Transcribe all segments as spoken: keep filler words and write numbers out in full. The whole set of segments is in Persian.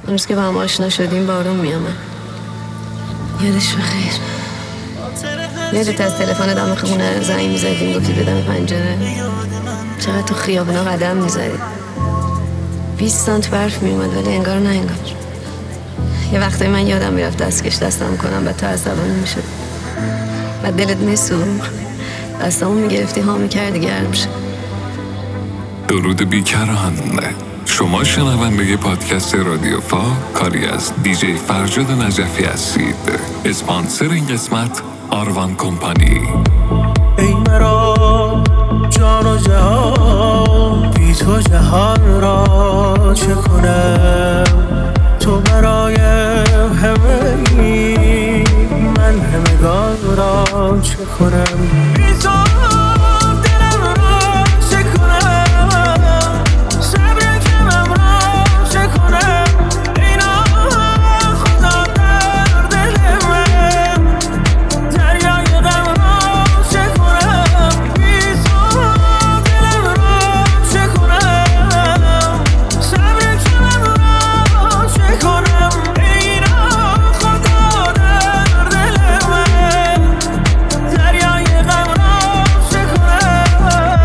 اون روز که با هم آشنا شدیم بارون میامد. یادش بخیر. یادت از تلفن دم خونه زنگ میزدیم گفتی بدم پنجره؟ چقدر تو خیابونا قدم میزدی. بیست سانت برف میومد ولی انگار نه انگار. یه وقتی من یادم میرفت دستکش دستم کنم و تو عصبانی میشد و دلت میسوخت، دستمون میگرفتی ها میکردی گرم شد. درود بیکران. شما شنونده پادکست رادیو فا کاری از دیجی فرجاد نجفی هستید. اسپانسر این قسمت آروان کمپانی. ای مرا جان و جهان، بی تو جهان را چه کنم؟ تو برای همه ای، من همگان را چه کنم؟ بی تو دلم را چه کنم؟ صبر کمم را چه کنم؟ اینا خدا در دل من، دریای غم را چه کنم؟ بی تو دلم را چه کنم؟ صبر کمم را چه کنم؟ اینا خدا در دل من، دریای غم را چه کنم؟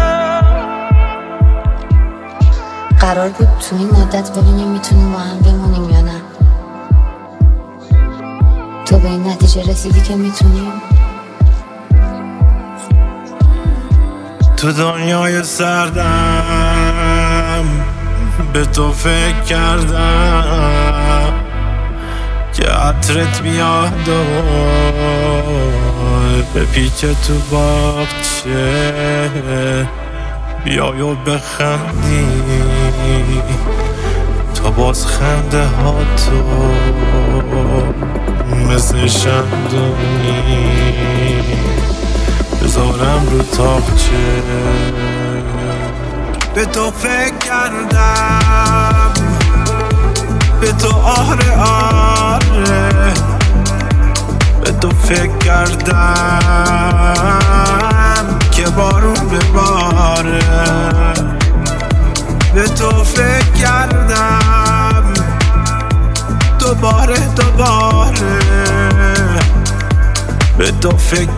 قرار بود تو این مدت ببینیم میتونیم با هم بمونیم یا نه. تو به این نتیجه رسیدی که میتونیم. تو دنیای سردم به تو فکر کردم که عطرت میاد و به پیچ تو باغچه بیای و بخندی، تا باز خنده ها تو مثل شمدونی بذارم رو تاقچه. به تو فکر کردم، به تو آره آره، به تو فکر کردم که بارون بباره. به تو فکر کردم دوباره دوباره، به تو فکر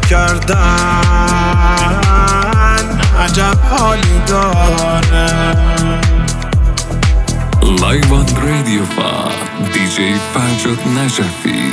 کردن عجب حالی داره. لایو آن رادیو فا دیجی فرجاد نجفی.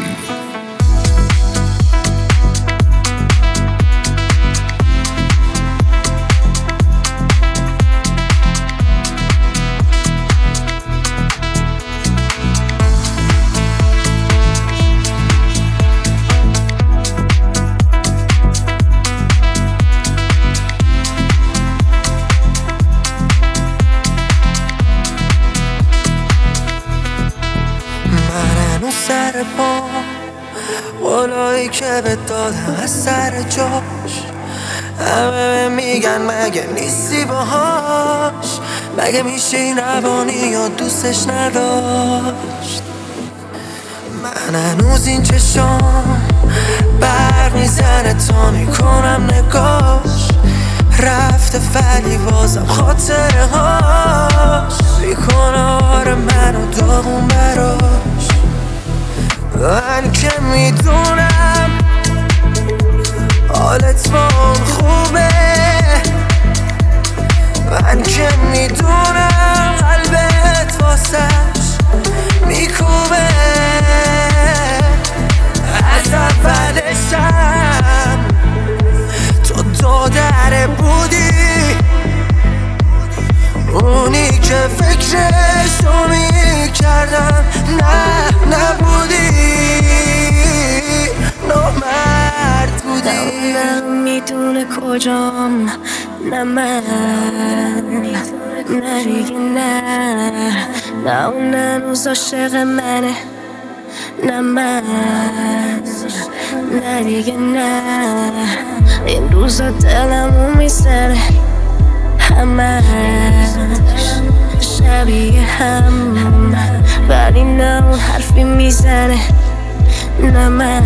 سر پا قولایی که به دادم از سر جاش، همه میگن مگه نیستی باهاش، مگه میشی روانی یا دوستش نداشت. من هنوز این چشام بر میزنه تا میکنم نگاش، رفته ولی بازم خاطره هاش میکنه آره منو داغون براش. من که میدونم حالت با اون خوبه، من که میدونم قلبت واسش میکوبه. از اولشم تو دو دره بودی، اونی که فکرشو میکردم نه نبودی، نامرد بودی. نه میدونه کجام، نه من، نه دیگه نه، نه اون هنوز عاشق منه، نه من، نه دیگه نه. این روزا دلمو میزنه همش شبیه هم، ولی نه اون حرفی میزنه، نه من،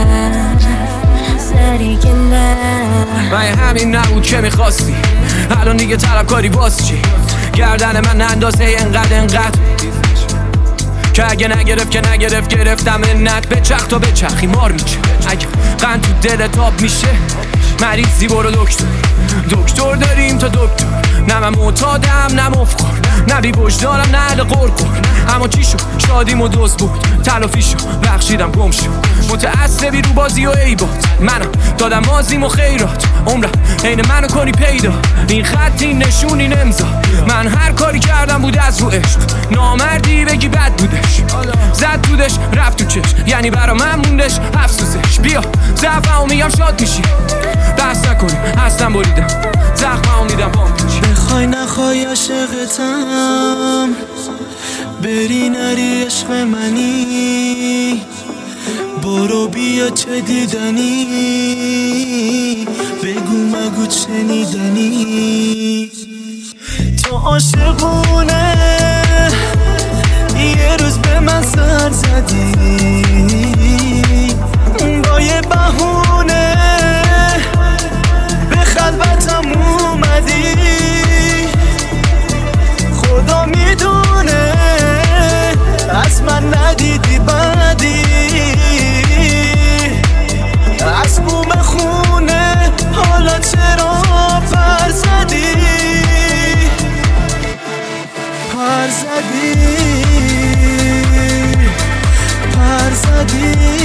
نه دیگه نه. من همین نبود که میخواستی، الان دیگه طلب کاری باز چی؟ گردن من اندازه انقدر انقدر که اگه نگرفت که نگرفت گرفتم انت بچخ تا بچخی مار میشه. اگه قند تو دلت آب میشه مریضی برو دکتر. دکتر داریم تا دکتر، نه من معتادم نه مفخور، نه بی وجدانم نه اهل قرقر. اما چی شد شادیم و دوست بود تلافی شد بخشیدم گم شد. متعصبی رو بازی و عیبات منم دادم مازیم و خیرات. عمرم عین منو کنی پیدا، این خط این نشون این امضا. من هر کاری کردم بود از رو عشق، نامردی بگی بد بودش زد دودش رفت تو چش، یعنی برا من موندش افسوسش. بیا ضعفمو میگم شاد میشی، بحث نکنیم اصلا بریدم زخممو میدم پام پیچی. بخوای نخوای عاشقتم، بری نری عشق منی، برو بیا چه دیدنی، بگو مگو چه نیدنی. تو عاشقونه یه روز به من سر زدی، با یه بهونه به خلوتم اومدی. خدا میدونه از من ندیدی بدی، از بوم خونه حالا چرا پر زدی، پر زدی، پر زدی.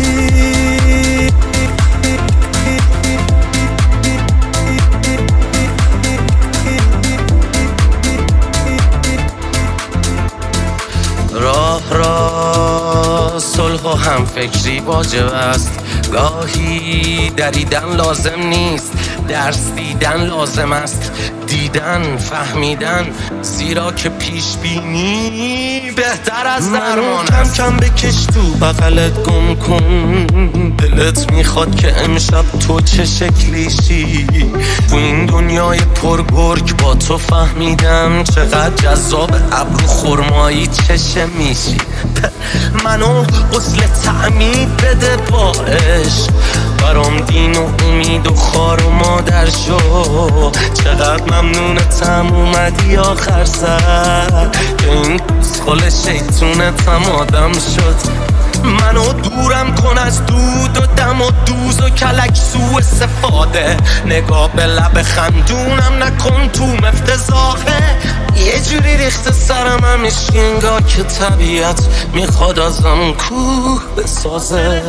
راه را صلح و هم فکری واجب است، گاهی دریدن لازم نیست، درس دیدن لازم است، دیدن فهمیدن، زیرا که پیش بینی بهتر از درمان است. کم کم بکش تو بغلت گم کن، دلت میخواد که امشب تو چه شکلیشی. تو این دنیای پرگرگ با تو فهمیدم چقدر جذاب ابرو خرمایی چشه میشی. منو غسل تعمید بده با عشق، برام دین و امید و خار و مادر شو. چقدر ممنونتم اومدی آخر سر، که این خل شیطونتم آدم شد. منو دورم کن از دود و دم و دوز و کلک سو استفاده، نگاه به لب خندونم نکن توم افتضاحه. یه جوری ریخت سرم همیشه انگار که طبیعت میخواد ازم کوه بسازه.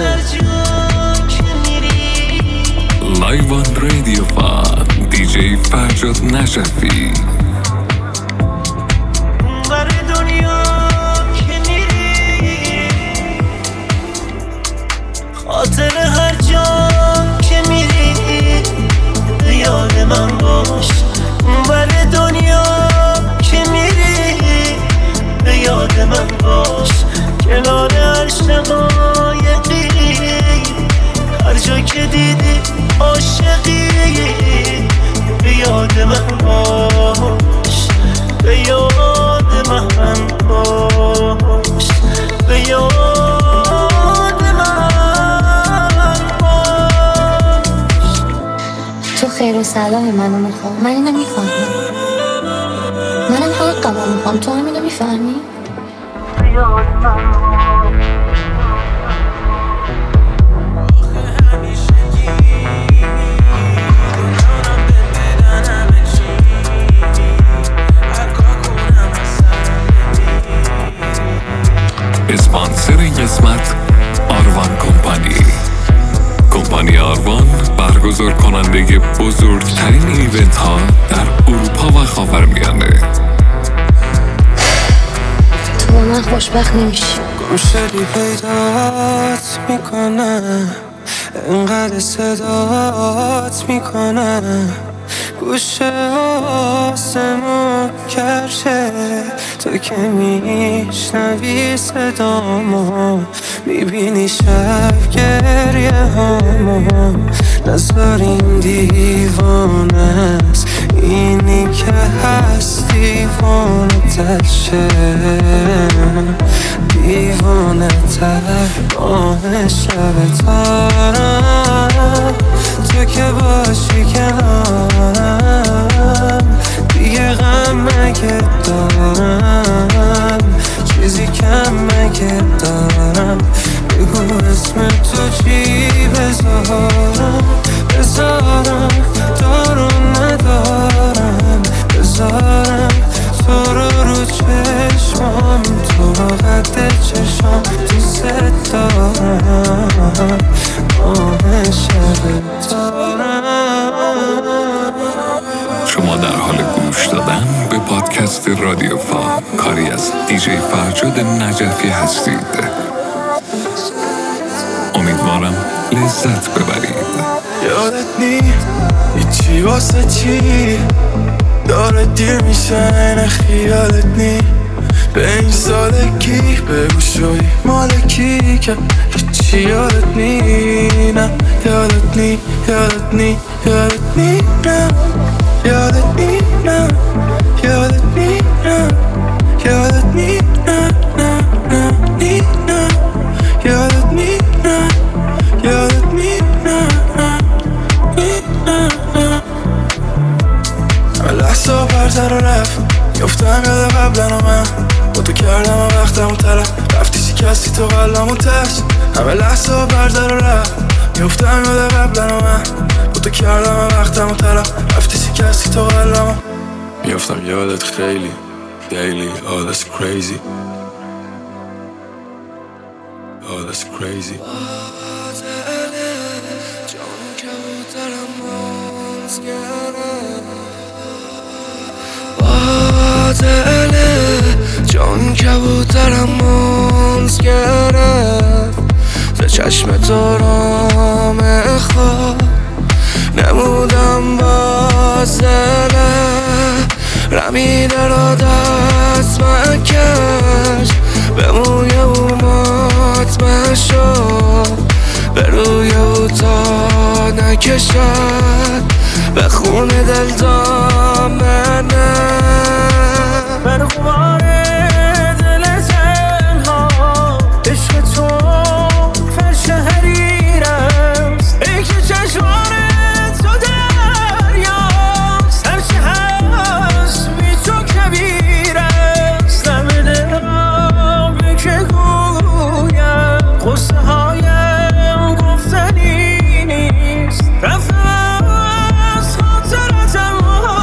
لایو آن رادیو فان دی جی فرجاد نجفی. خاطر هر جا که میری به یاد من باش، بر دنیا که میری به یاد من باش. کنار هر شقایقی هر جا که دیدی عاشقی به یاد من باش، به یاد من باش، به یاد تو خیر و صلاح منو میخوام، من اینو میفهمم، منم حقمو میخوام، تو هم اینو میفهمی؟ اسپانسر این قسمت آروان کمپانی. کمپانی آروان برگزار کننده بزرگترین ایونت ها در اروپا و خاورمیانه. تو من خوشبخت نمیشی. گم شدی پیدات میکنم، انقدر صدات میکنم، گوشه آسمون کرشه. تو که میشنوی صدامو، میبینی شب گریه هامو. نظر این دیوانه است، اینی که هست دیوانه تر شه، دیوانه تر آه شب تارم. تو که باشی کنارم، دیگه غم مگه دارم، چیزی کمه پادکست رادیو فا، کاری از دیجی فرجاد نجفی هستید. امیدوارم لذت ببرید. یادت نی هیچی واسه چی داره دیر میشه، نه خیالت نی به این سالگی بگو شوی مالکی که هیچی یادت نی، نه یادت نی یادت نی یادت نی نه یادت نی نه یادت نی نه یادت نی نه نه نه نی نه یادت نی نه یادت نی نه نی نه نه لحظه برتر رفت میفتم یاد قبلن و من با تو کردم و وقتمون طرف رفتی شکستی تو قلبمون تشت همه لحظه برتر رفت میفتم یاد قبلن و من با تو کردم و وقتمون طرف رفتی شکستی تو قلبمون میفتم یادت خیلی daily all that's crazy all that's crazy دله جان کبوترم مانز گرفت ز چشم تو رام خواب نمودم باز دله رمیده را دست مکش به موی او مطمئن شد به روی او تا نکشد به خون دل دامنه من غبار دل تنها عشق تو فرش حریرست ای که چشمان تو دریاست هرچه هست بی تو کبیرست دم دلم که گویم قصه هایم گفتنی نیست رفتم از خاطرتم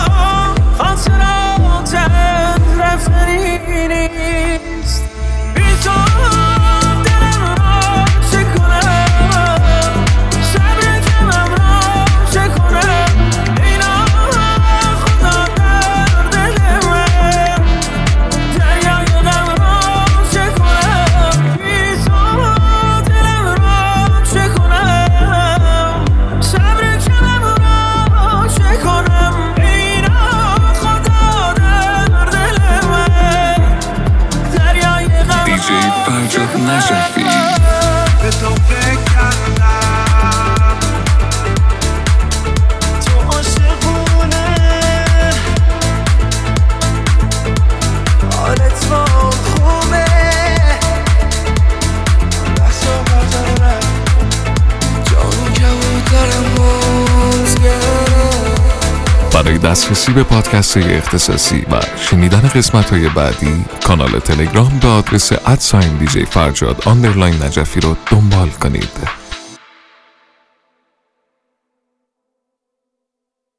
خاطراتم رفتنی نیست بی تو دلم را چه کنم صبر کمم را چه کنم اینا خدا در دل من دریای غم را چه کنم بی تو دلم را چه کنم صبر کمم را چه کنم اینا خدا در دل من دریای غم دیجی فرجاد نجفی. به تو فکر کردم تو عاشقونه حالت با خوبه لحظه برتر رفت جان کبوترم مانز گرفت. برای دسترسی به پادکست اختصاصی و شنیدن قسمت‌های بعدی کانال تلگرام به آدرس ات ساین دیجی فرجاد آندرلاین نجفی رو دنبال کنید.